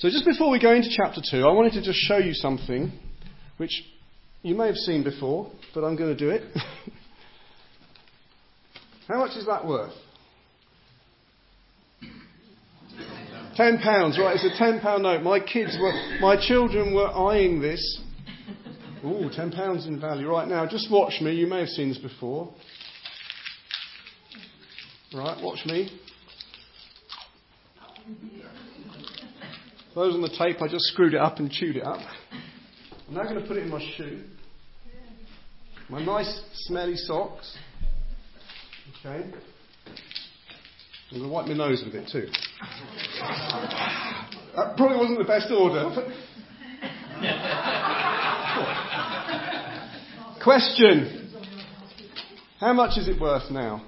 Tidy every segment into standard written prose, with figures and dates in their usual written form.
So just before we go into chapter 2, I wanted to just show you something which you may have seen before, but I'm going to do it. How much is that worth? £10, right? It's a £10 note. My children were eyeing this. Ooh, £10 in value. Right, now, just watch me. You may have seen this before. Right, watch me. Those on the tape, I just screwed it up and chewed it up. I'm now going to put it in my shoe. My nice, smelly socks. Okay. I'm going to wipe my nose with it too. That probably wasn't the best order. Question. How much is it worth now?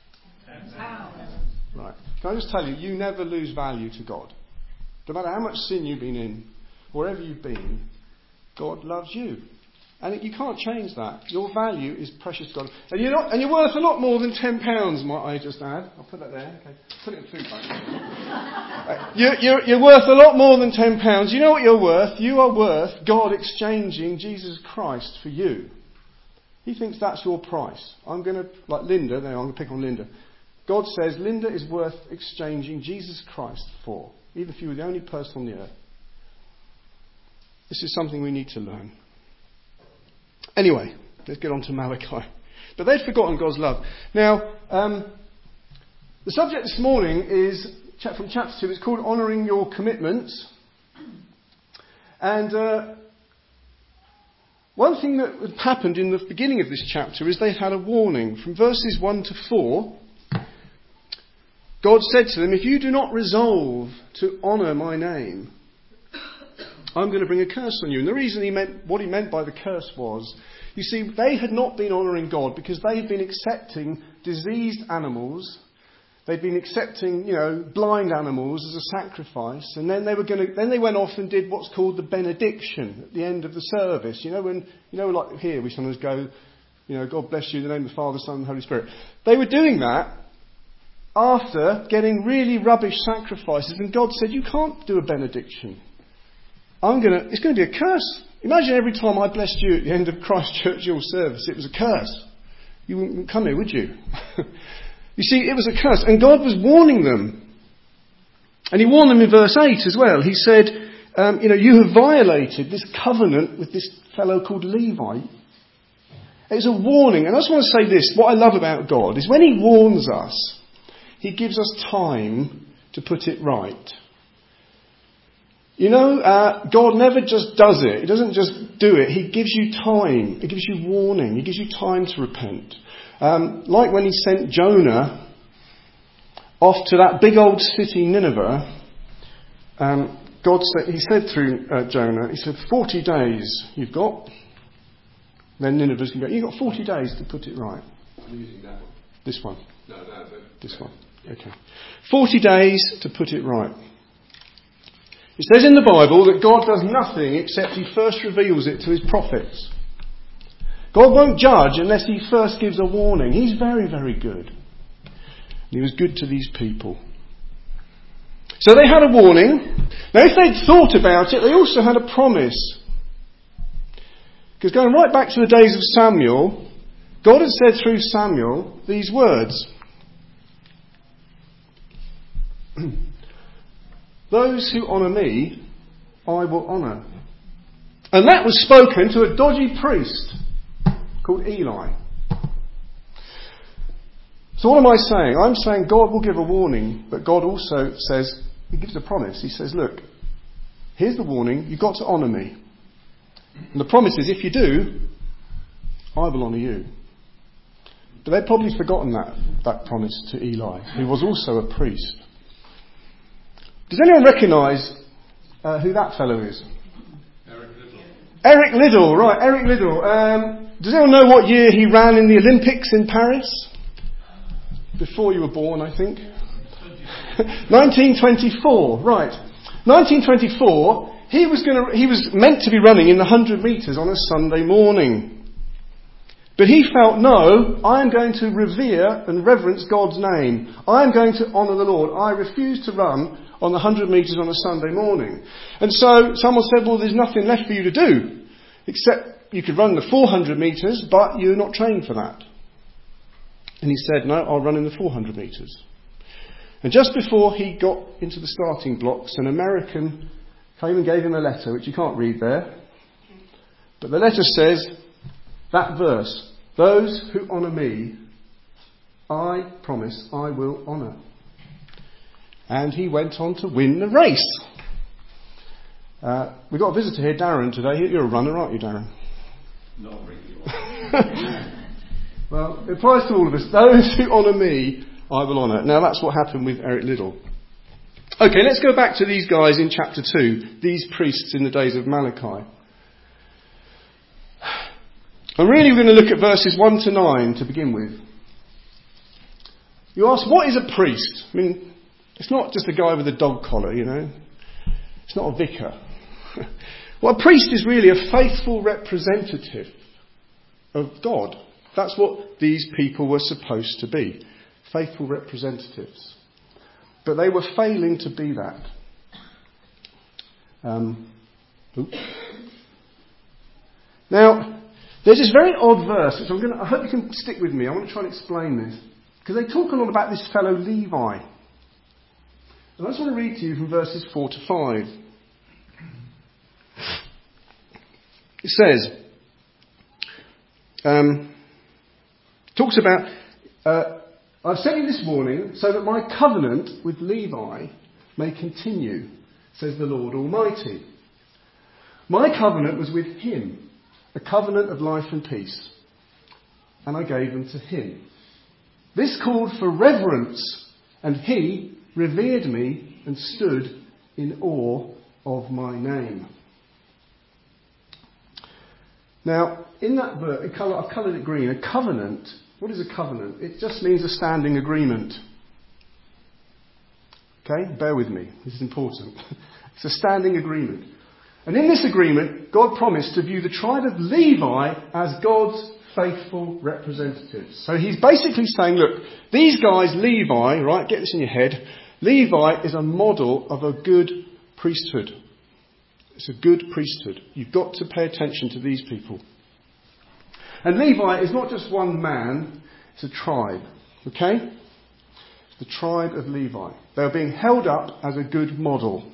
Right. Can I just tell you, you never lose value to God. No matter how much sin you've been in, wherever you've been, God loves you. And you can't change that. Your value is precious to God. And you're worth a lot more than £10, might I just add. I'll put that there. Okay. Put it in the food bag. You're worth a lot more than £10. You know what you're worth? You are worth God exchanging Jesus Christ for you. He thinks that's your price. I'm going to, like Linda, I'm going to pick on Linda. God says Linda is worth exchanging Jesus Christ for, even if you were the only person on the earth. This is something we need to learn. Anyway, let's get on to Malachi. But they'd forgotten God's love. Now, the subject this morning is from chapter 2. It's called Honouring Your Commitments. And one thing that happened in the beginning of this chapter is they had a warning. From verses 1 to 4, God said to them, if you do not resolve to honour my name, I'm going to bring a curse on you. And the reason what he meant by the curse was, you see, they had not been honouring God because they had been accepting diseased animals. They'd been accepting, blind animals as a sacrifice. And then then they went off and did what's called the benediction at the end of the service. Like here we sometimes go, God bless you in the name of the Father, Son and Holy Spirit. They were doing that after getting really rubbish sacrifices. And God said, you can't do a benediction. It's going to be a curse. Imagine every time I blessed you at the end of Christ Church Hill service, it was a curse. You wouldn't come here, would you? You see, it was a curse. And God was warning them. And he warned them in verse 8 as well. He said, you have violated this covenant with this fellow called Levi. It's a warning. And I just want to say this. What I love about God is when he warns us, he gives us time to put it right. God never just does it. He doesn't just do it. He gives you time. He gives you warning. He gives you time to repent. Like when he sent Jonah off to that big old city, Nineveh. He said through Jonah, he said, 40 days you've got. Then Nineveh's going to go, you've got 40 days to put it right. I'm using that one. This one? No. This one. Okay. 40 days to put it right. It says in the Bible that God does nothing except he first reveals it to his prophets. God won't judge unless he first gives a warning. He's very, very good. And he was good to these people. So they had a warning. Now if they'd thought about it, they also had a promise. Because going right back to the days of Samuel, God had said through Samuel these words. Those who honour me, I will honour. And that was spoken to a dodgy priest called Eli. So what am I saying? I'm saying God will give a warning, but God also says, he gives a promise. He says, look, here's the warning, you've got to honour me. And the promise is, if you do, I will honour you. But they'd probably forgotten that promise to Eli, who was also a priest. Does anyone recognise who that fellow is? Eric Liddell. Eric Liddell, right, Eric Liddell. Does anyone know what year he ran in the Olympics in Paris? Before you were born, I think. 1924, right. 1924, he was meant to be running in the 100 metres on a Sunday morning. But he felt, no, I am going to revere and reverence God's name. I am going to honour the Lord. I refuse to run on the 100 metres on a Sunday morning. And so someone said, well, there's nothing left for you to do, except you could run the 400 metres, but you're not trained for that. And he said, no, I'll run in the 400 metres. And just before he got into the starting blocks, an American came and gave him a letter, which you can't read there. But the letter says, that verse, those who honour me, I promise I will honour. And he went on to win the race. We've got a visitor here, Darren, today. You're a runner, aren't you, Darren? Not really. Well, it applies to all of us. Those who honour me, I will honour. Now, that's what happened with Eric Liddell. Okay, let's go back to these guys in chapter 2, these priests in the days of Malachi. And really we're going to look at verses 1 to 9 to begin with. You ask, what is a priest? I mean, it's not just a guy with a dog collar, you know. It's not a vicar. Well, a priest is really a faithful representative of God. That's what these people were supposed to be. Faithful representatives. But they were failing to be that. Now, there's this very odd verse, which I hope you can stick with me. I want to try and explain this. Because they talk a lot about this fellow Levi. And I just want to read to you from verses 4 to 5. It says, talks about, I've sent you this warning so that my covenant with Levi may continue, says the Lord Almighty. My covenant was with him, a covenant of life and peace, and I gave them to him. This called for reverence, and he revered me and stood in awe of my name. Now, in that verse, I've coloured it green. A covenant, what is a covenant? It just means a standing agreement. Okay, bear with me. This is important. It's a standing agreement. And in this agreement, God promised to view the tribe of Levi as God's faithful representatives. So he's basically saying, look, these guys, Levi, right, get this in your head, Levi is a model of a good priesthood. It's a good priesthood. You've got to pay attention to these people. And Levi is not just one man, it's a tribe. Okay? It's the tribe of Levi. They're being held up as a good model.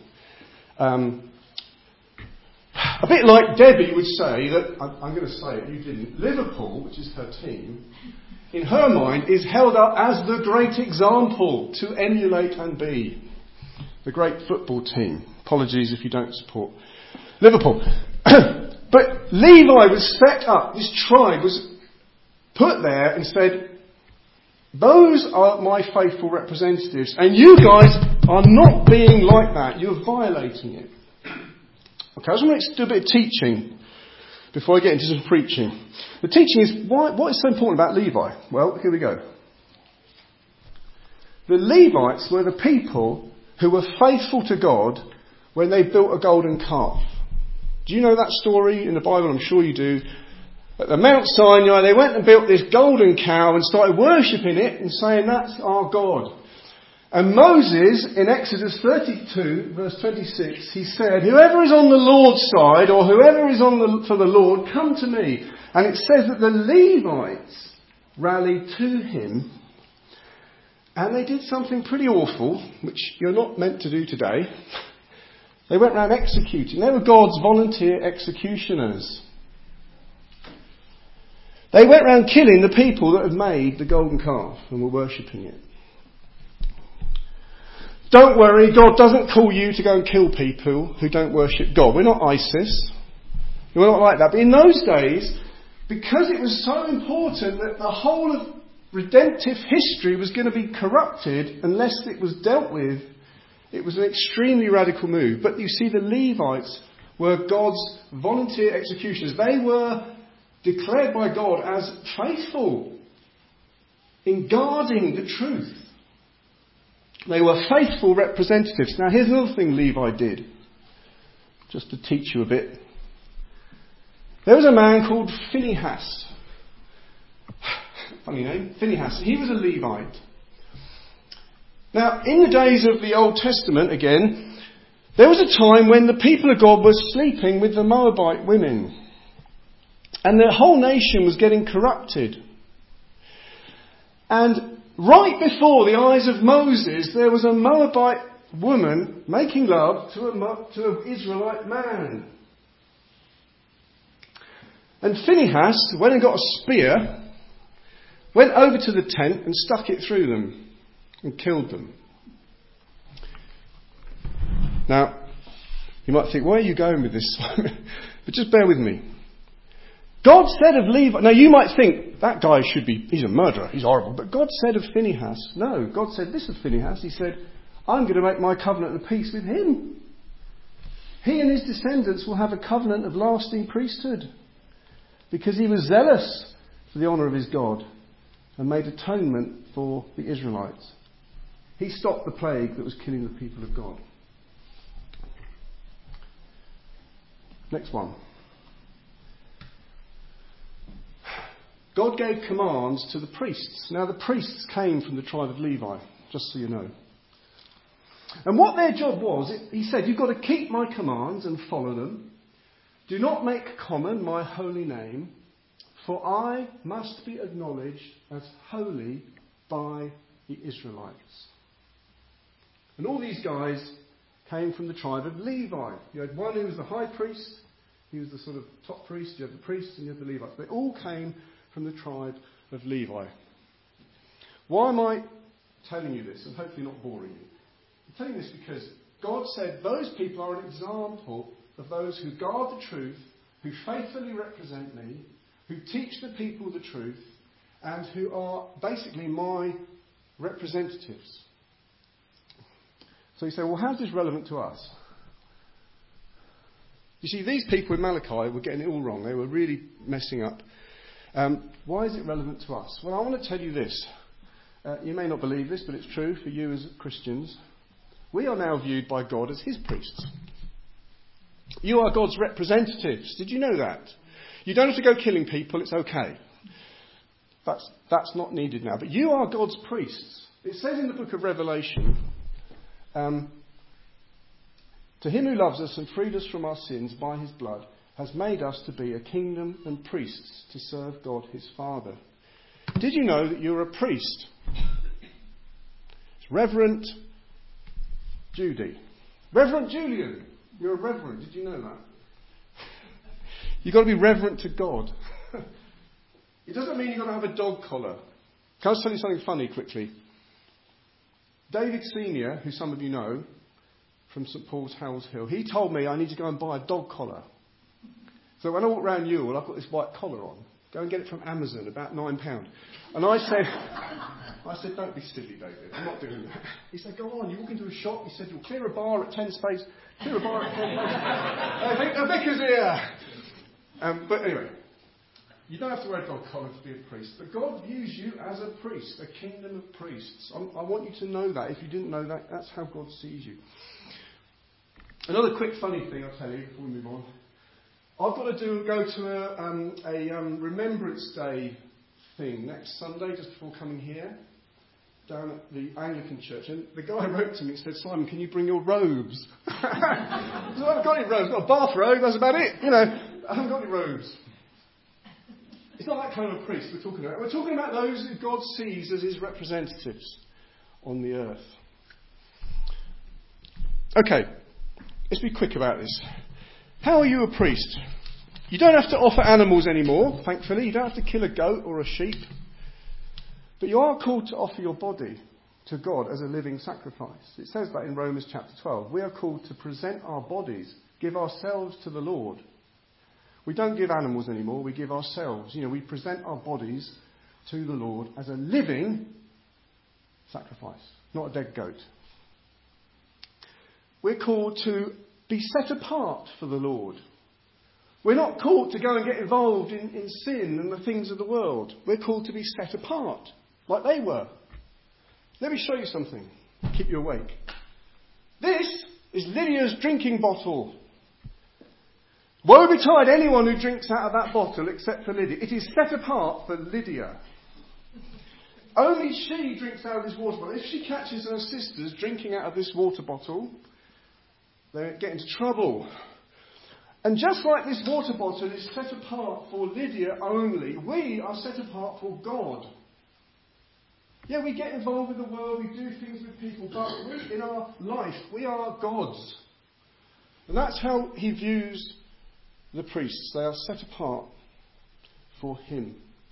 A bit like Debbie would say that, I'm going to say it, you didn't, Liverpool, which is her team, in her mind is held up as the great example to emulate and be. The great football team. Apologies if you don't support Liverpool. But Levi was set up, this tribe was put there and said, those are my faithful representatives, and you guys are not being like that. You're violating it. Okay, I just want to do a bit of teaching before I get into some preaching. The teaching is, what is so important about Levi? Well, here we go. The Levites were the people who were faithful to God when they built a golden calf. Do you know that story in the Bible? I'm sure you do. At the Mount Sinai, they went and built this golden cow and started worshipping it and saying, that's our God. And Moses, in Exodus 32, verse 26, he said, whoever is on the Lord's side, or whoever is for the Lord, come to me. And it says that the Levites rallied to him, and they did something pretty awful, which you're not meant to do today. They went around executing. They were God's volunteer executioners. They went around killing the people that had made the golden calf and were worshipping it. Don't worry, God doesn't call you to go and kill people who don't worship God. We're not ISIS. We're not like that. But in those days, because it was so important that the whole of redemptive history was going to be corrupted unless it was dealt with, it was an extremely radical move. But you see, the Levites were God's volunteer executioners. They were declared by God as faithful in guarding the truth. They were faithful representatives. Now here's another thing Levi did, just to teach you a bit. There was a man called Phinehas. funny name, Phinehas. He was a Levite. Now, in the days of the Old Testament, again, there was a time when the people of God were sleeping with the Moabite women. And the whole nation was getting corrupted. And right before the eyes of Moses, there was a Moabite woman making love to an Israelite man. And Phinehas went and got a spear, went over to the tent and stuck it through them and killed them. Now, you might think, where are you going with this? But just bear with me. God said of Levi, now you might think, that guy he's a murderer, he's horrible. But God said of Phinehas, no, God said this of Phinehas, he said, I'm going to make my covenant of peace with him. He and his descendants will have a covenant of lasting priesthood. Because he was zealous for the honour of his God and made atonement for the Israelites. He stopped the plague that was killing the people of God. Next one. God gave commands to the priests. Now the priests came from the tribe of Levi, just so you know. And what their job was, he said, you've got to keep my commands and follow them. Do not make common my holy name, for I must be acknowledged as holy by the Israelites. And all these guys came from the tribe of Levi. You had one who was the high priest, he was the sort of top priest, you had the priests and you had the Levites. They all came from the tribe of Levi. Why am I telling you this and hopefully not boring you? I'm telling you this because God said those people are an example of those who guard the truth, who faithfully represent me, who teach the people the truth, and who are basically my representatives. So you say, well, how's this relevant to us? You see, these people in Malachi were getting it all wrong. They were really messing up. Why is it relevant to us? Well, I want to tell you this. You may not believe this, but it's true for you as Christians. We are now viewed by God as his priests. You are God's representatives. Did you know that? You don't have to go killing people. It's okay. That's not needed now. But you are God's priests. It says in the book of Revelation, to him who loves us and freed us from our sins by his blood, has made us to be a kingdom and priests to serve God his Father. Did you know that you're a priest? It's Reverend Judy. Reverend Julian. You're a reverend. Did you know that? You've got to be reverent to God. It doesn't mean you've got to have a dog collar. Can I tell you something funny quickly? David Senior, who some of you know, from St Paul's Howells Hill, he told me I need to go and buy a dog collar. So when I walk around Ewell, I've got this white collar on. Go and get it from Amazon, about £9. And I said, don't be silly, David. I'm not doing that. He said, go on. You walk into a shop. He said, you'll clear a bar at 10 space. Clear a bar at 10 space. I think the vicar's here. But anyway, you don't have to wear a dog collar to be a priest. But God views you as a priest, a kingdom of priests. I want you to know that. If you didn't know that, that's how God sees you. Another quick funny thing I'll tell you before we move on. I've got to go to a Remembrance Day thing next Sunday, just before coming here, down at the Anglican Church. And the guy wrote to me and said, Simon, can you bring your robes? I said, I haven't got any robes. I've got a bathrobe, that's about it. You know, I haven't got any robes. It's not that kind of priest we're talking about. We're talking about those who God sees as his representatives on the earth. Okay, let's be quick about this. How are you a priest? You don't have to offer animals anymore, thankfully. You don't have to kill a goat or a sheep. But you are called to offer your body to God as a living sacrifice. It says that in Romans chapter 12. We are called to present our bodies, give ourselves to the Lord. We don't give animals anymore, we give ourselves. You know, we present our bodies to the Lord as a living sacrifice, not a dead goat. We're called to be set apart for the Lord. We're not called to go and get involved in sin and the things of the world. We're called to be set apart, like they were. Let me show you something. Keep you awake. This is Lydia's drinking bottle. Woe betide anyone who drinks out of that bottle except for Lydia. It is set apart for Lydia. only she drinks out of this water bottle. If she catches her sisters drinking out of this water bottle, they get into trouble. And just like this water bottle is set apart for Lydia only, we are set apart for God. Yeah, we get involved with the world, we do things with people, but we, in our life, we are God's. And that's how he views the priests. They are set apart for him.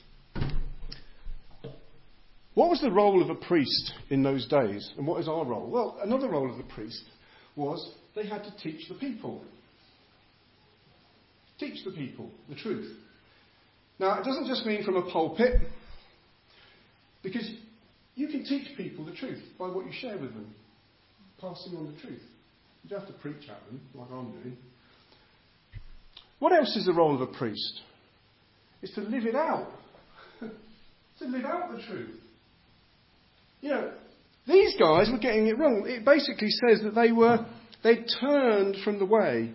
What was the role of a priest in those days? And what is our role? Well, another role of the priest was they had to teach the people. Teach the people the truth. Now, it doesn't just mean from a pulpit, because you can teach people the truth by what you share with them, passing on the truth. You don't have to preach at them like I'm doing. What else is the role of a priest? It's to live it out. To live out the truth. You know, these guys were getting it wrong. It basically says that they turned from the way.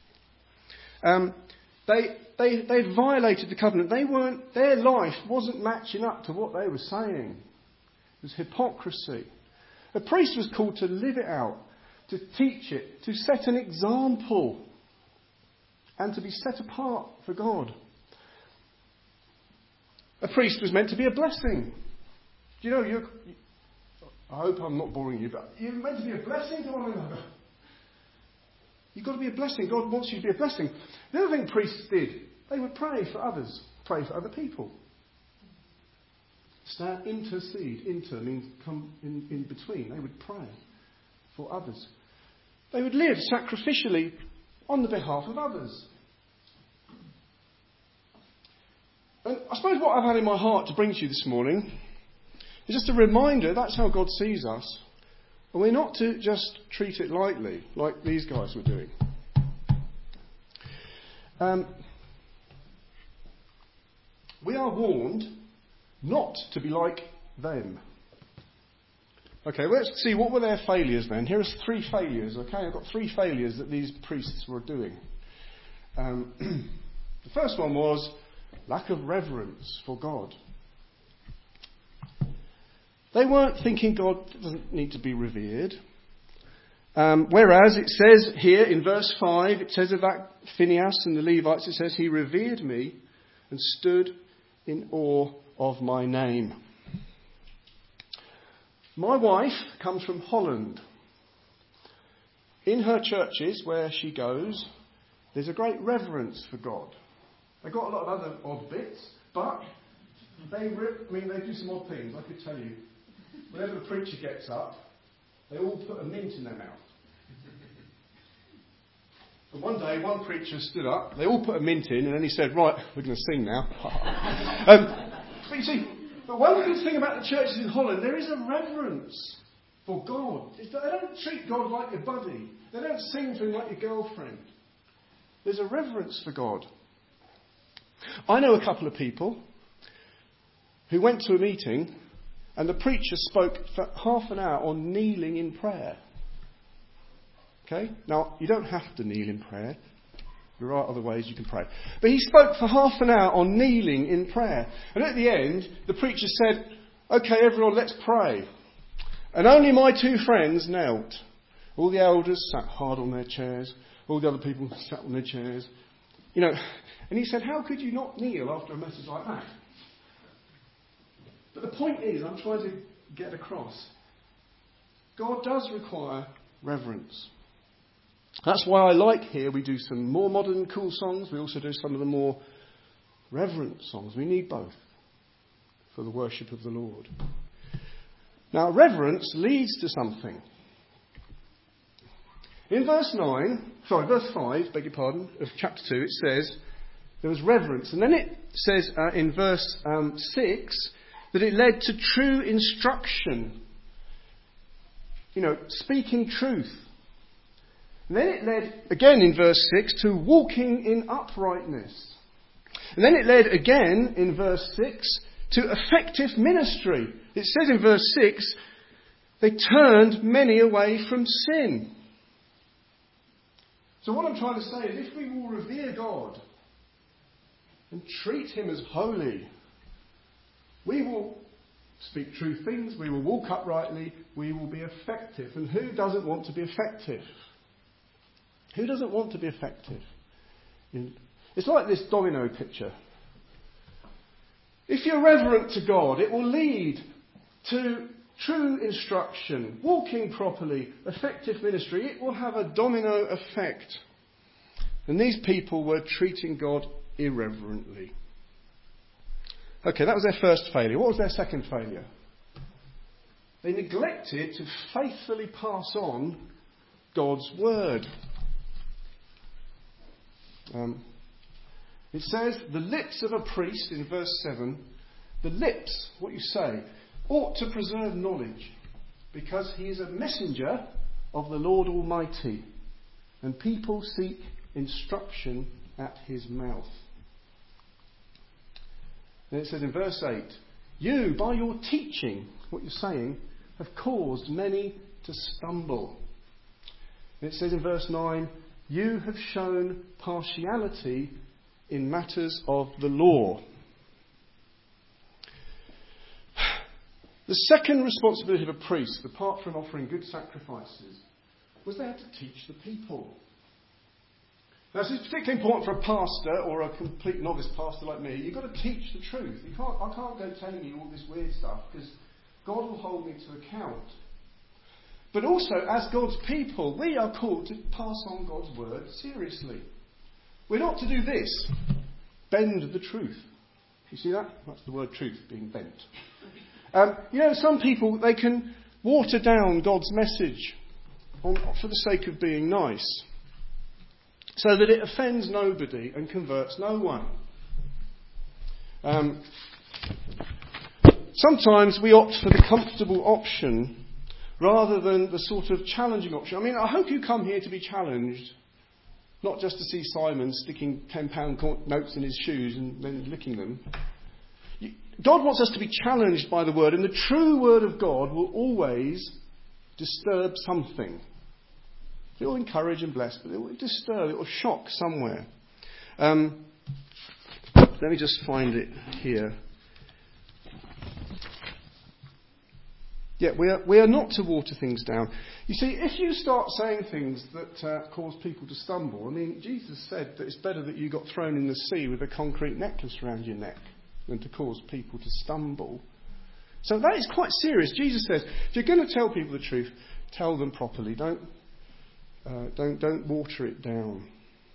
They violated the covenant. Their life wasn't matching up to what they were saying. It was hypocrisy. A priest was called to live it out, to teach it, to set an example, and to be set apart for God. A priest was meant to be a blessing. Do you know, I hope I'm not boring you, but you're meant to be a blessing to one another. You've got to be a blessing. God wants you to be a blessing. The other thing priests did, they would pray for others, pray for other people. Intercede. Inter means come in between. They would pray for others. They would live sacrificially on the behalf of others. And I suppose what I've had in my heart to bring to you this morning is just a reminder that's how God sees us. And we're not to just treat it lightly, like these guys were doing. We are warned not to be like them. Okay, let's see, what were their failures then? Here are 3 failures, okay? I've got 3 failures that these priests were doing. The first one was lack of reverence for God. They weren't thinking God doesn't need to be revered. Whereas it says here in verse 5, it says of that Phinehas and the Levites, it says, he revered me and stood in awe of my name. My wife comes from Holland. In her churches where she goes, there's a great reverence for God. They've got a lot of other odd bits, but they do some odd things, I could tell you. Whenever the preacher gets up, they all put a mint in their mouth. And one day, one preacher stood up, they all put a mint in, and then he said, right, we're going to sing now. But you see, but one good thing about the churches in Holland, there is a reverence for God. They don't treat God like your buddy. They don't sing to him like your girlfriend. There's a reverence for God. I know a couple of people who went to a meeting and the preacher spoke for half an hour on kneeling in prayer. Okay? Now, you don't have to kneel in prayer. There are other ways you can pray. But he spoke for half an hour on kneeling in prayer. And at the end, the preacher said, okay, everyone, let's pray. And only my 2 friends knelt. All the elders sat hard on their chairs. All the other people sat on their chairs. You know, and he said, how could you not kneel after a message like that? But the point is, I'm trying to get across, God does require reverence. That's why I like here we do some more modern cool songs. We also do some of the more reverent songs. We need both for the worship of the Lord. Now, reverence leads to something. In verse 5, beg your pardon, of chapter 2, it says there was reverence. And then it says in verse 6 that it led to true instruction. You know, speaking truth. And then it led, again in verse 6, to walking in uprightness. And then it led again in verse 6 to effective ministry. It says in verse 6, they turned many away from sin. So what I'm trying to say is if we will revere God and treat him as holy, we will speak true things, we will walk uprightly, we will be effective. And who doesn't want to be effective? Who doesn't want to be effective? It's like this domino picture. If you're reverent to God, it will lead to true instruction, walking properly, effective ministry. It will have a domino effect. And these people were treating God irreverently. Okay, that was their first failure. What was their second failure? They neglected to faithfully pass on God's word. It says, the lips of a priest, in verse 7, the lips, what you say, ought to preserve knowledge, because he is a messenger of the Lord Almighty, and people seek instruction at his mouth. And it says in verse 8, you, by your teaching, what you're saying, have caused many to stumble. And it says in verse 9, you have shown partiality in matters of the law. The second responsibility of a priest, apart from offering good sacrifices, was they had to teach the people. Now, this is particularly important for a pastor or a complete novice pastor like me. You've got to teach the truth. I can't go telling you all this weird stuff, because God will hold me to account. But also, as God's people, we are called to pass on God's word seriously. We're not to do this, bend the truth. You see that? That's the word truth, being bent. Some people, they can water down God's message for the sake of being nice, so that it offends nobody and converts no one. Sometimes we opt for the comfortable option rather than the sort of challenging option. I mean, I hope you come here to be challenged, not just to see Simon sticking £10 notes in his shoes and then licking them. God wants us to be challenged by the word, and the true word of God will always disturb something. It will encourage and bless, but it will disturb, it will shock somewhere. Let me just find it here. Yeah, we are not to water things down. You see, if you start saying things that cause people to stumble, I mean, Jesus said that it's better that you got thrown in the sea with a concrete necklace around your neck than to cause people to stumble. So that is quite serious. Jesus says, if you're going to tell people the truth, tell them properly. Don't water it down.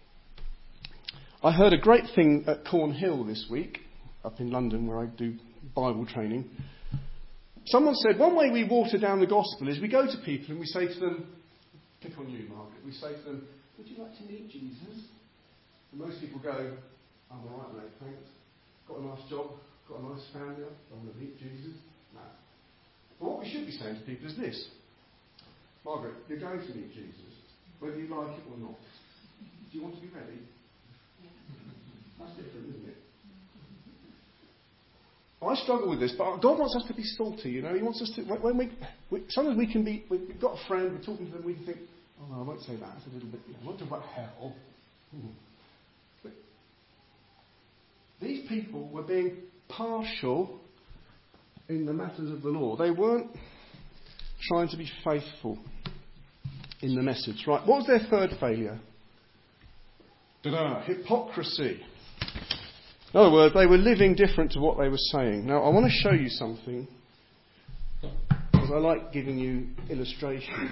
I heard a great thing at Cornhill this week, up in London, where I do Bible training. Someone said, one way we water down the gospel is we go to people and we say to them, pick on you, Margaret, we say to them, would you like to meet Jesus? And most people go, I'm all right, mate, thanks. Got a nice job, got a nice family, I want to meet Jesus. No. But what we should be saying to people is this: Margaret, you're going to meet Jesus, whether you like it or not. Do you want to be ready? That's different, isn't it? I struggle with this, but God wants us to be salty, you know. He wants us to, sometimes we can be, we've got a friend, we're talking to them, we can think, oh no, I won't say that, it's a little bit, I won't talk about hell. But these people were being partial in the matters of the law. They weren't trying to be faithful in the message. Right, what was their third failure? Hypocrisy. In other words, they were living different to what they were saying. Now, I want to show you something, because I like giving you illustrations.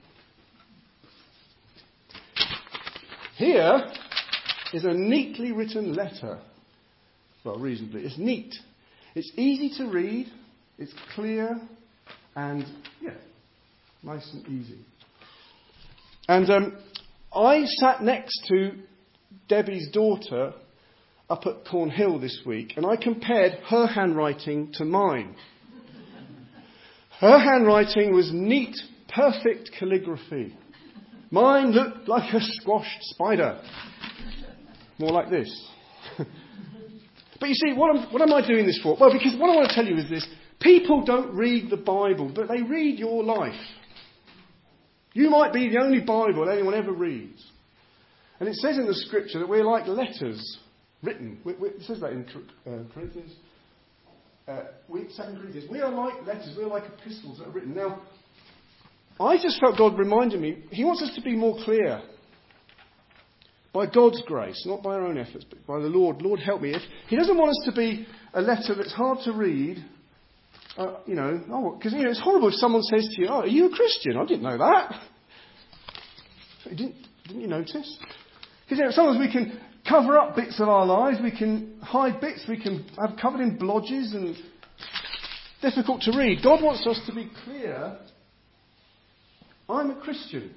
Here is a neatly written letter. Well, reasonably. It's neat. It's easy to read. It's clear. And, nice and easy. And I sat next to Debbie's daughter up at Cornhill this week, and I compared her handwriting to mine. Her handwriting was neat, perfect calligraphy. Mine looked like a squashed spider. More like this. But you see, what am I doing this for? Well, because what I want to tell you is this: people don't read the Bible, but they read your life. You might be the only Bible anyone ever reads. And it says in the scripture that we're like letters written. It says that in Corinthians. 2 Corinthians, we are like letters, we are like epistles that are written. Now, I just felt God reminded me, He wants us to be more clear. By God's grace, not by our own efforts, but by the Lord. Lord, help me. If He doesn't want us to be a letter that's hard to read, because it's horrible if someone says to you, "Oh, are you a Christian? I didn't know that." Didn't you notice? Because sometimes we can cover up bits of our lives, we can hide bits, we can have covered in blodges and difficult to read. God wants us to be clear. I'm a Christian.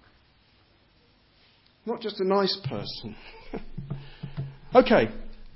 Not just a nice person. Okay.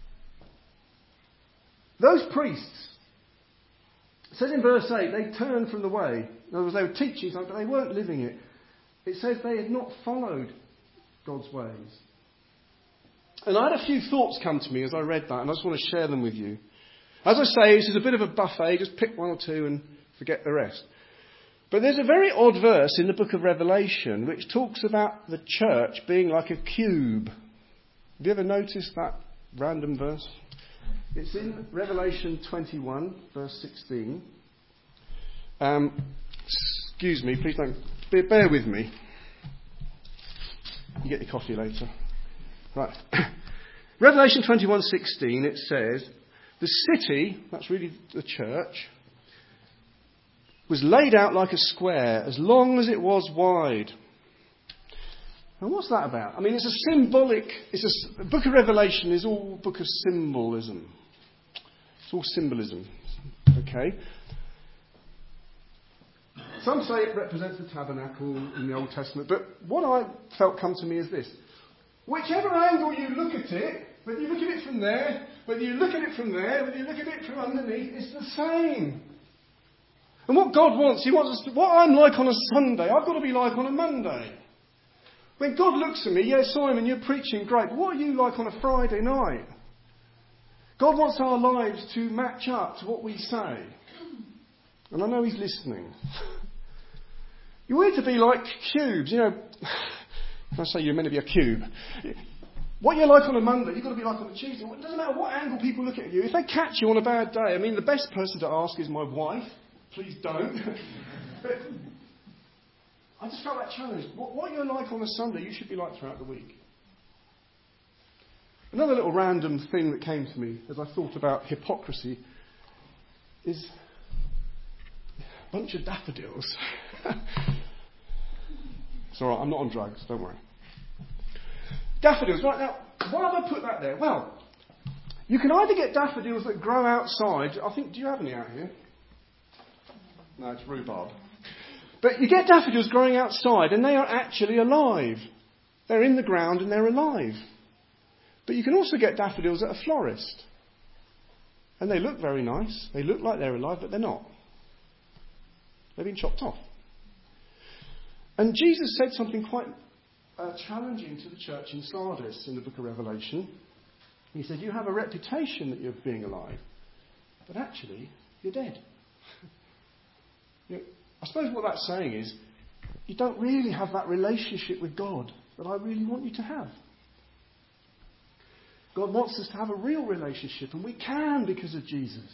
Those priests, it says in verse 8, they turned from the way. In other words, they were teaching something, but they weren't living it. It says they had not followed God's ways. And I had a few thoughts come to me as I read that, and I just want to share them with you. As I say, this is a bit of a buffet, just pick one or two and forget the rest. But there's a very odd verse in the book of Revelation which talks about the church being like a cube. Have you ever noticed that random verse? It's in Revelation 21, verse 16. Excuse me, please don't... Bear with me. You get your coffee later. Right. Revelation 21:16, it says, the city, that's really the church, was laid out like a square, as long as it was wide. And what's that about? I mean, it's a symbolic... The book of Revelation is all a book of symbolism. It's all symbolism. Okay? Some say it represents the tabernacle in the Old Testament, but what I felt come to me is this. Whichever angle you look at it, whether you look at it from there, whether you look at it from there, whether you look at it from underneath, it's the same. And what God wants, He wants us to... What I'm like on a Sunday, I've got to be like on a Monday. When God looks at me, yeah, Simon, you're preaching great, but what are you like on a Friday night? God wants our lives to match up to what we say. And I know He's listening. You want to be like cubes, you know. If I say you're meant to be a cube. What you're like on a Monday, you've got to be like on a Tuesday. It doesn't matter what angle people look at you. If they catch you on a bad day, I mean, the best person to ask is my wife. Please don't. But I just felt that challenge. What you're like on a Sunday, you should be like throughout the week. Another little random thing that came to me as I thought about hypocrisy is a bunch of daffodils. It's all right, I'm not on drugs, don't worry. Daffodils, right now, why have I put that there? Well, you can either get daffodils that grow outside. I think, do you have any out here? No, it's rhubarb. But you get daffodils growing outside and they are actually alive. They're in the ground and they're alive. But you can also get daffodils at a florist. And they look very nice. They look like they're alive, but they're not. They've been chopped off. And Jesus said something quite challenging to the church in Sardis in the book of Revelation. He said, you have a reputation that you're being alive, but actually, you're dead. I suppose what that's saying is, you don't really have that relationship with God that I really want you to have. God wants us to have a real relationship, and we can because of Jesus.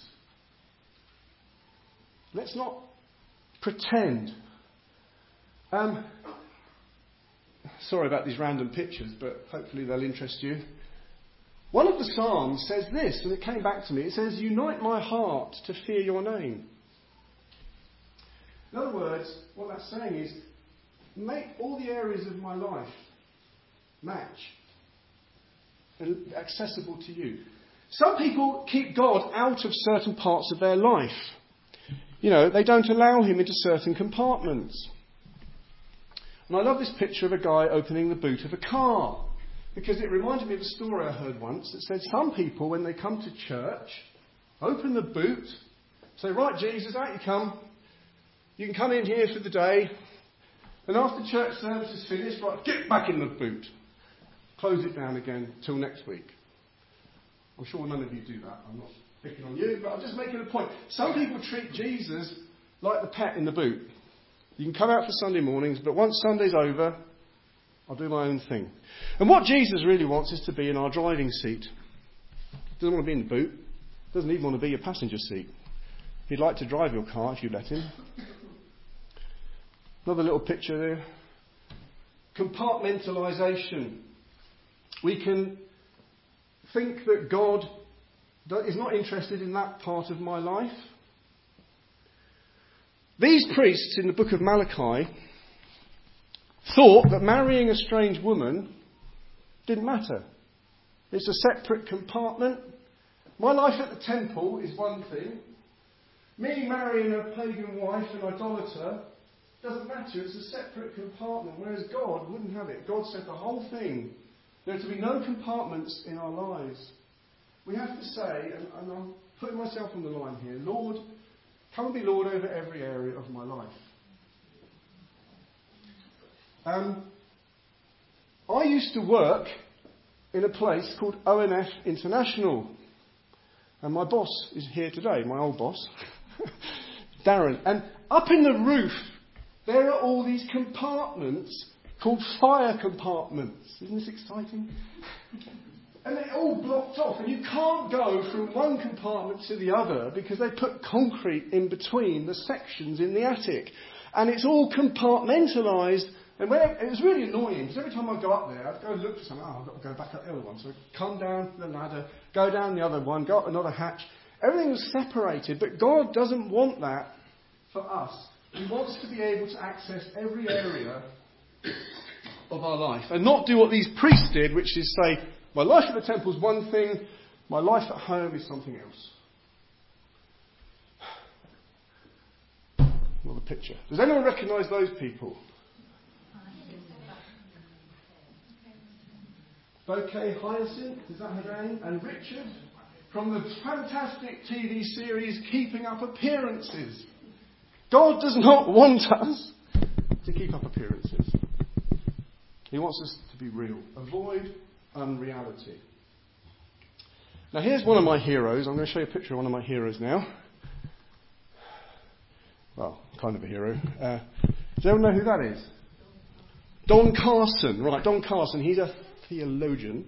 Let's not pretend. Sorry about these random pictures, but hopefully they'll interest you. One of the Psalms says this, and it came back to me. It says, unite my heart to fear your name. In other words, what that's saying is, make all the areas of my life match and accessible to you. Some people keep God out of certain parts of their life. You know, they don't allow Him into certain compartments. And I love this picture of a guy opening the boot of a car, because it reminded me of a story I heard once that said some people, when they come to church, open the boot, say, right, Jesus, out you come. You can come in here for the day. And after church service is finished, right, get back in the boot. Close it down again till next week. I'm sure none of you do that. I'm not picking on you, but I'm just making a point. Some people treat Jesus like the pet in the boot. You can come out for Sunday mornings, but once Sunday's over, I'll do my own thing. And what Jesus really wants is to be in our driving seat. He doesn't want to be in the boot. Doesn't even want to be your passenger seat. He'd like to drive your car if you let him. Another little picture there. Compartmentalisation. We can think that God is not interested in that part of my life. These priests in the book of Malachi thought that marrying a strange woman didn't matter. It's a separate compartment. My life at the temple is one thing. Me marrying a pagan wife, an idolater, doesn't matter. It's a separate compartment. Whereas God wouldn't have it. God said the whole thing. There are to be no compartments in our lives. We have to say, and I'm putting myself on the line here, Lord, come and be Lord over every area of my life. I used to work in a place called ONF International. And my boss is here today, my old boss, Darren. And up in the roof, there are all these compartments called fire compartments. Isn't this exciting? And they're all blocked off. And you can't go from one compartment to the other because they put concrete in between the sections in the attic. And it's all compartmentalised. And it was really annoying, because every time I go up there, I'd go and look for something. I've got to go back up the other one. So I'd come down the ladder, go down the other one, go up another hatch. Everything was separated, but God doesn't want that for us. He wants to be able to access every area of our life and not do what these priests did, which is say, my life at the temple is one thing, my life at home is something else. Another picture. Does anyone recognise those people? Bouquet Hyacinth, is that her name? And Richard, from the fantastic TV series Keeping Up Appearances. God does not want us to keep up appearances. He wants us to be real. Avoid unreality. Now here's one of my heroes. I'm going to show you a picture of one of my heroes now. Well, kind of a hero. Does anyone know who that is? Don Carson. Right, Don Carson. He's a theologian.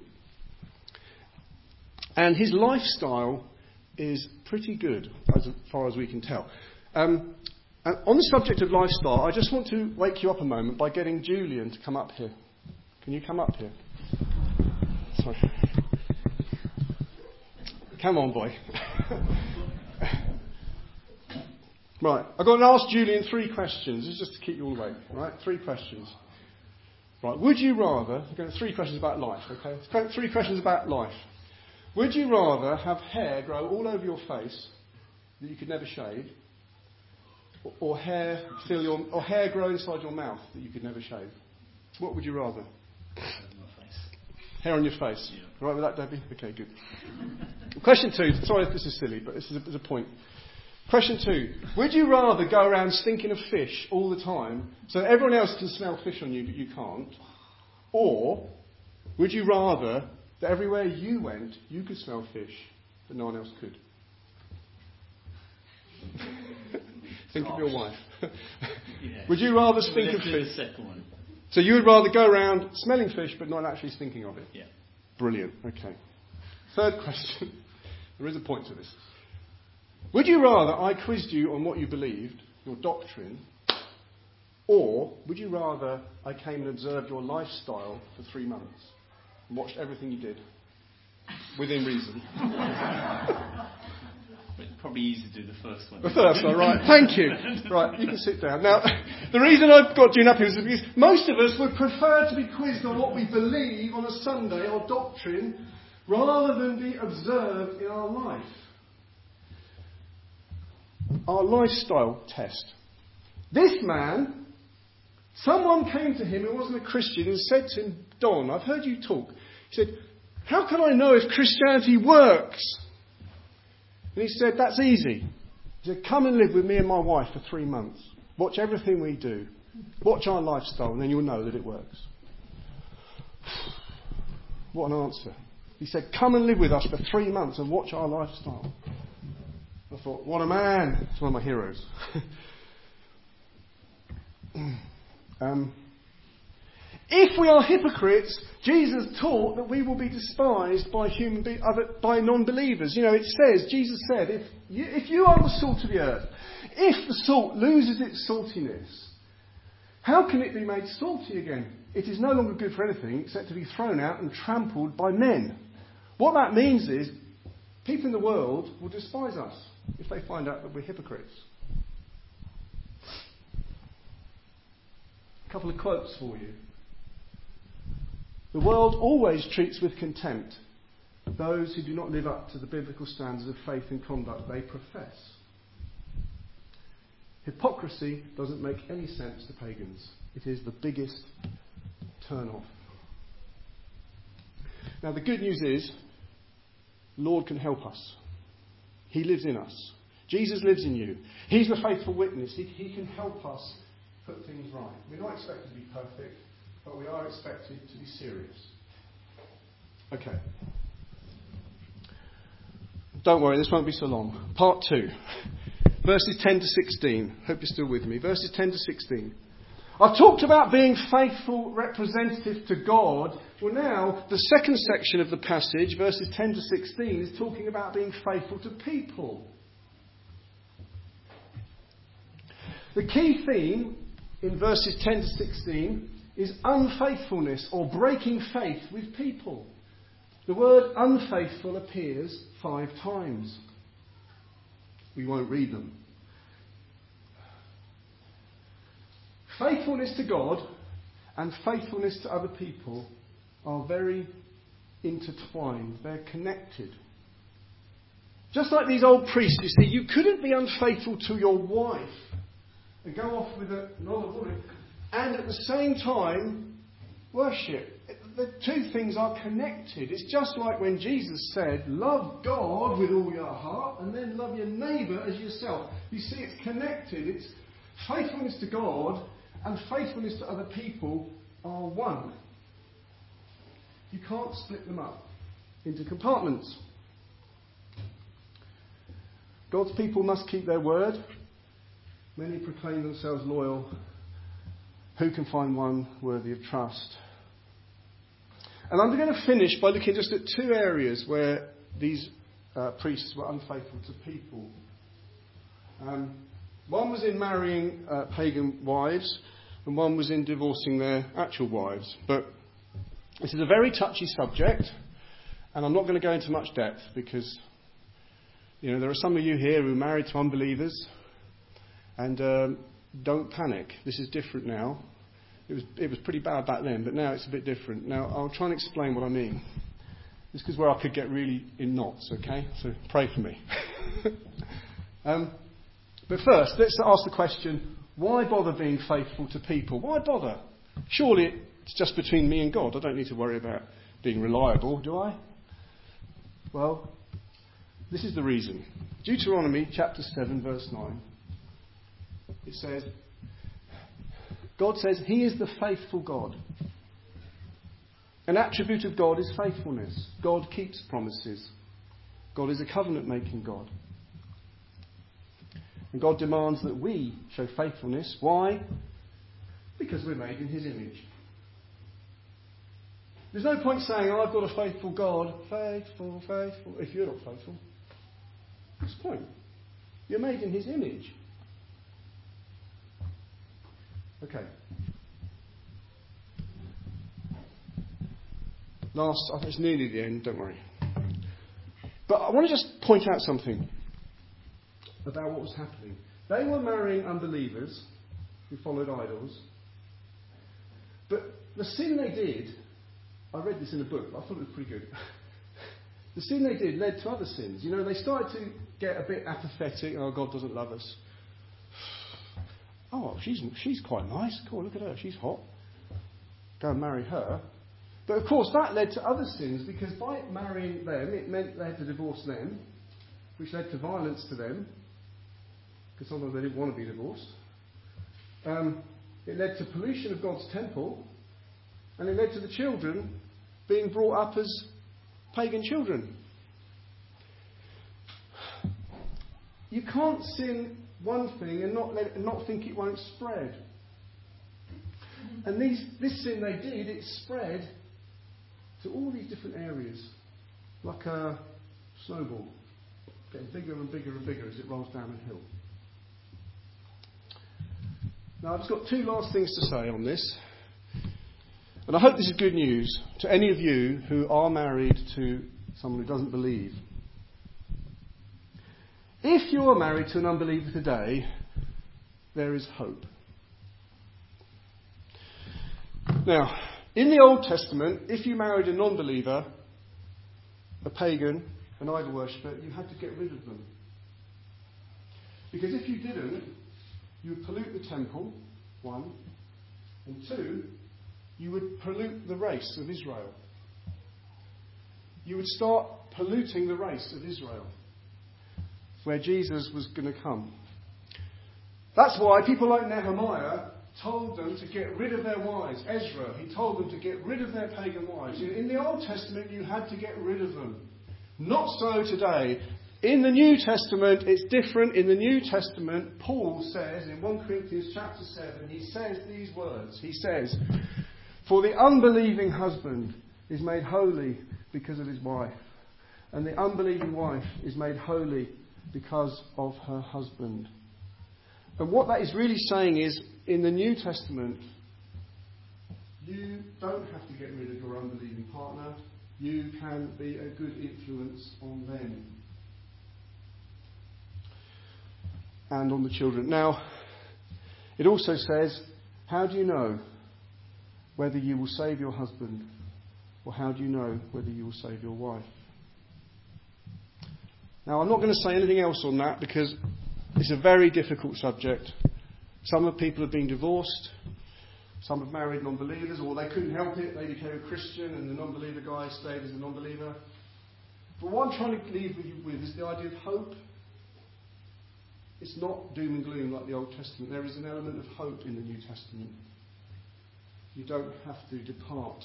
And his lifestyle is pretty good, as far as we can tell. And on the subject of lifestyle, I just want to wake you up a moment by getting Julian to come up here. Can you come up here? Sorry. Come on, boy. Right, I've got to ask Julian 3 questions. This is just to keep you all awake. Right, 3 questions. Right, would you rather... I've got 3 questions about life, okay? 3 questions about life. Would you rather have hair grow all over your face that you could never shave, or hair grow inside your mouth that you could never shave? What would you rather? Hair on your face. Yeah. Right with that, Debbie? Okay, good. Question 2. Sorry if this is silly, but this is a point. Question 2. Would you rather go around stinking of fish all the time so that everyone else can smell fish on you but you can't? Or would you rather that everywhere you went you could smell fish but no one else could? Think of your wife. Yeah. Would you rather stink of fish? The second one. So you would rather go around smelling fish but not actually thinking of it? Yeah. Brilliant. Okay. 3rd question. There is a point to this. Would you rather I quizzed you on what you believed, your doctrine, or would you rather I came and observed your lifestyle for 3 months and watched everything you did within reason? Probably easy to do the first one. The first one, right. Thank you. Right, you can sit down. Now, the reason I've got June up here is because most of us would prefer to be quizzed on what we believe on a Sunday, our doctrine, rather than be observed in our life. Our lifestyle test. This man, someone came to him who wasn't a Christian and said to him, Don, I've heard you talk. He said, how can I know if Christianity works? And he said, that's easy. He said, come and live with me and my wife for 3 months. Watch everything we do. Watch our lifestyle and then you'll know that it works. What an answer. He said, come and live with us for 3 months and watch our lifestyle. I thought, what a man. It's one of my heroes. If we are hypocrites, Jesus taught that we will be despised by by non-believers. You know, it says, Jesus said, if you are the salt of the earth, if the salt loses its saltiness, how can it be made salty again? It is no longer good for anything except to be thrown out and trampled by men. What that means is, people in the world will despise us if they find out that we're hypocrites. A couple of quotes for you. The world always treats with contempt those who do not live up to the biblical standards of faith and conduct they profess. Hypocrisy doesn't make any sense to pagans. It is the biggest turn-off. Now the good news is, the Lord can help us. He lives in us. Jesus lives in you. He's the faithful witness. He can help us put things right. We're not expected to be perfect, but we are expected to be serious. Okay. Don't worry, this won't be so long. Part 2. Verses 10 to 16. Hope you're still with me. Verses 10 to 16. I've talked about being faithful representative to God. Well, now, the second section of the passage, verses 10 to 16, is talking about being faithful to people. The key theme in verses 10 to 16 is unfaithfulness or breaking faith with people. The word unfaithful appears 5 times. We won't read them. Faithfulness to God and faithfulness to other people are very intertwined. They're connected. Just like these old priests, you see, you couldn't be unfaithful to your wife and go off with another woman and at the same time worship. The two things are connected. It's just like when Jesus said, love God with all your heart and then love your neighbour as yourself. You see, it's connected. It's faithfulness to God and faithfulness to other people are one. You can't split them up into compartments. God's people must keep their word. Many proclaim themselves loyal. Who can find one worthy of trust? And I'm going to finish by looking just at 2 areas where these priests were unfaithful to people. One was in marrying pagan wives, and one was in divorcing their actual wives. But this is a very touchy subject, and I'm not going to go into much depth because, you know, there are some of you here who are married to unbelievers, and don't panic. This is different now. It was pretty bad back then, but now it's a bit different. Now, I'll try and explain what I mean. This is where I could get really in knots, okay? So pray for me. But first, let's ask the question, why bother being faithful to people? Why bother? Surely it's just between me and God. I don't need to worry about being reliable, do I? Well, this is the reason. Deuteronomy chapter 7, verse 9. It says, God says He is the faithful God. An attribute of God is faithfulness. God keeps promises. God is a covenant-making God. And God demands that we show faithfulness. Why? Because we're made in His image. There's no point saying, I've got a faithful God. Faithful, faithful. If you're not faithful, what's the point? You're made in His image. Okay. It's nearly the end, don't worry. But I want to just point out something about what was happening. They were marrying unbelievers who followed idols. But the sin they did, I read this in a book, but I thought it was pretty good. The sin they did led to other sins. You know, they started to get a bit apathetic. Oh, God doesn't love us. Oh, she's quite nice. Cool, look at her. She's hot. Go and marry her. But of course, that led to other sins because by marrying them, it meant they had to divorce them, which led to violence to them, because sometimes they didn't want to be divorced. It led to pollution of God's temple, and it led to the children being brought up as pagan children. You can't sin one thing and not think it won't spread. And this sin they did, it spread to all these different areas, like a snowball, getting bigger and bigger and bigger as it rolls down a hill. Now, I've just got two last things to say on this. And I hope this is good news to any of you who are married to someone who doesn't believe. If you are married to an unbeliever today, there is hope. Now, in the Old Testament, if you married a non-believer, a pagan, an idol worshipper, you had to get rid of them. Because if you didn't, you would pollute the temple, one, and two, you would pollute the race of Israel. You would start polluting the race of Israel, where Jesus was going to come. That's why people like Nehemiah told them to get rid of their wives. Ezra, he told them to get rid of their pagan wives. In the Old Testament, you had to get rid of them. Not so today. In the New Testament, it's different. In the New Testament, Paul says in 1 Corinthians chapter 7, he says these words. He says, "For the unbelieving husband is made holy because of his wife, and the unbelieving wife is made holy because of her husband." And what that is really saying is, in the New Testament, you don't have to get rid of your unbelieving partner. You can be a good influence on them and on the children. Now, it also says, how do you know whether you will save your husband, or how do you know whether you will save your wife? Now, I'm not going to say anything else on that because it's a very difficult subject. Some of people have been divorced. Some have married non-believers, or they couldn't help it. They became a Christian and the non-believer guy stayed as a non-believer. But what I'm trying to leave you with is the idea of hope. It's not doom and gloom like the Old Testament. There is an element of hope in the New Testament. You don't have to depart.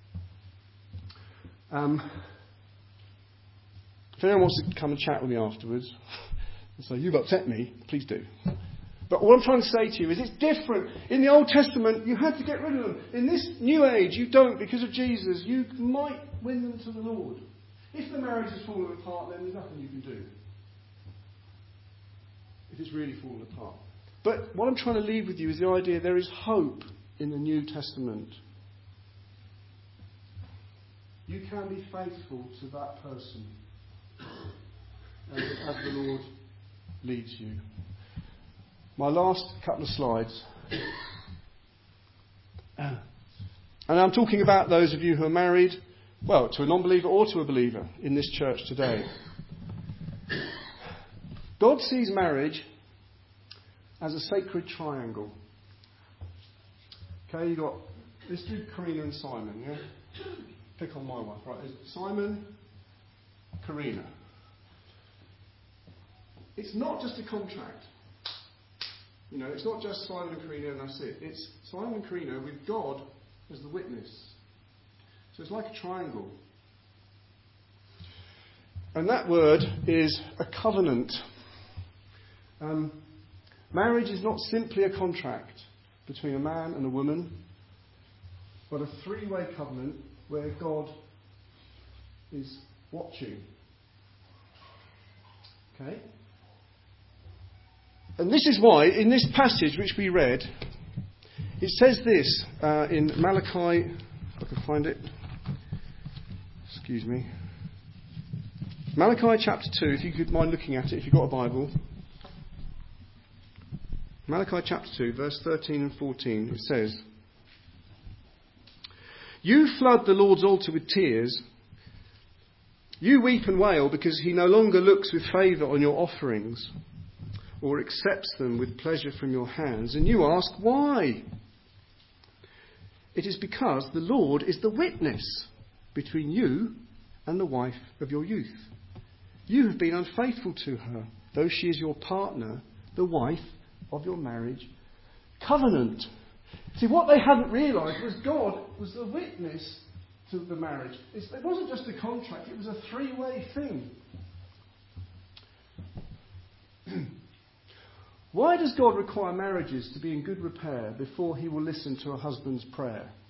If anyone wants to come and chat with me afterwards and say, "You've upset me," please do. But what I'm trying to say to you is it's different. In the Old Testament, you had to get rid of them. In this new age, you don't because of Jesus. You might win them to the Lord. If the marriage has fallen apart, then there's nothing you can do. If it's really fallen apart. But what I'm trying to leave with you is the idea there is hope in the New Testament. You can be faithful to that person as the Lord leads you. My last couple of slides. And I'm talking about those of you who are married, well, to a non-believer or to a believer in this church today. God sees marriage as a sacred triangle. Okay, you got, let's do Karina and Simon, yeah? Pick on my wife, right? Simon, Karina. It's not just a contract. You know, it's not just Simon and Karina and that's it. It's Simon and Karina with God as the witness. So it's like a triangle. And that word is a covenant. Marriage is not simply a contract between a man and a woman, but a three-way covenant where God is watching. Okay? And this is why, in this passage which we read, it says this in Malachi, if I can find it. Excuse me. Malachi chapter 2, if you could mind looking at it, if you've got a Bible. Malachi chapter 2, verse 13 and 14, it says, "You flood the Lord's altar with tears. You weep and wail because he no longer looks with favour on your offerings or accepts them with pleasure from your hands. And you ask, why? It is because the Lord is the witness between you and the wife of your youth. You have been unfaithful to her, though she is your partner, the wife of your marriage covenant." See, what they hadn't realised was God was the witness to the marriage. It wasn't just a contract, it was a three-way thing. Why does God require marriages to be in good repair before he will listen to a husband's prayer?